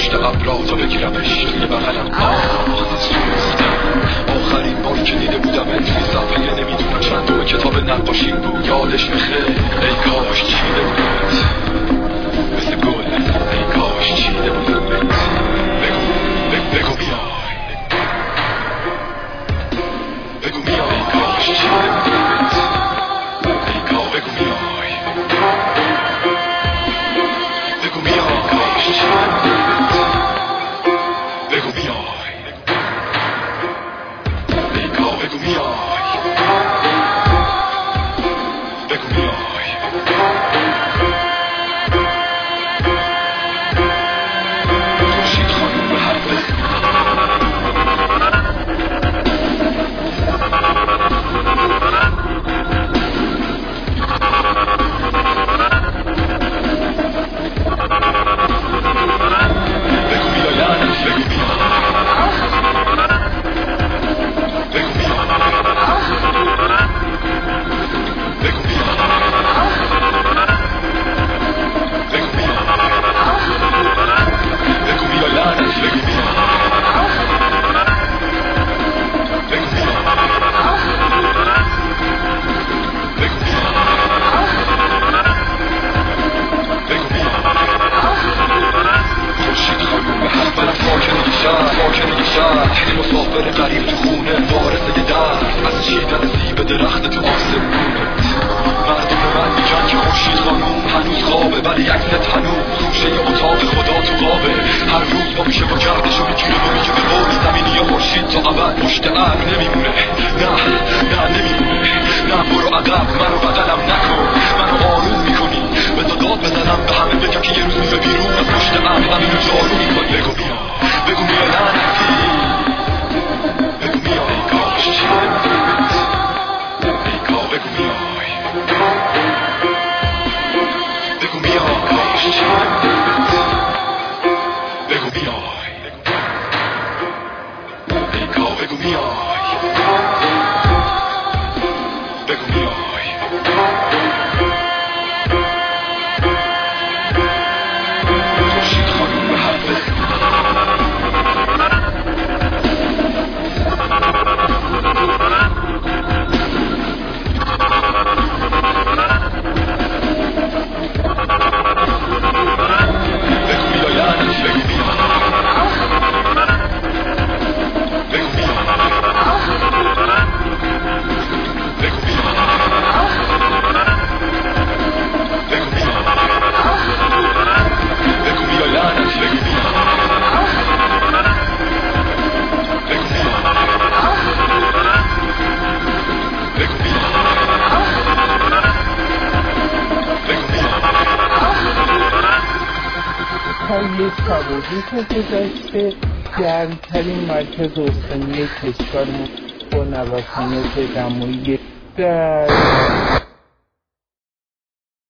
پشت ابرا تا بگیرمش توی بغلم. سوزیدم آخرین باری که دیده بودم توی صفحه نمیدونم چند کتاب نقاشیم بود. یادش بخیر ای کاش چیده بودمت مثل گل، ای کاش چیده بودمت. بگو بیای، بگو بیای، ای کاش چیده بودمت. بگو بیای، بگو بیای، کاش چیده بودمت. بگو بیای، ای کاش بگو بیای، بگو بیای. خورشید خانم به حرف مسافر غریب تو خونه وارثه درد از چیدن زیب درخت تو آسمونت. مردم به من میگن که خورشید خانوم هنوز خوابه ولی عکست هنوز خوشه اتاق خدا تو قابه. هر روز با میشه با گردش و میگیره و میگه به قولی زمینی یا خورشید تا ابد پشت ابر نمیمونه. نه نمیمونه. نه برو عقب منو بدلم نکن، منو آروم میکنی بذار داد بزنم به همه بگم که یه روز میوه بیرون از پشت ابر زمینو جارو میکنی. بگو بیا، بگو بیا لعنتی، بگو بیای، کاش چیده بودمت. ای کاش بگو بیای، بگو بیای، کاش چیده بودمت. بگو بیای، ای کاش بگو بیای، بگو بیای. خورشید خانوم به حرف یک تبادیت گذشته گرمترین مرکز استانی کشور با نوسانات دمایی در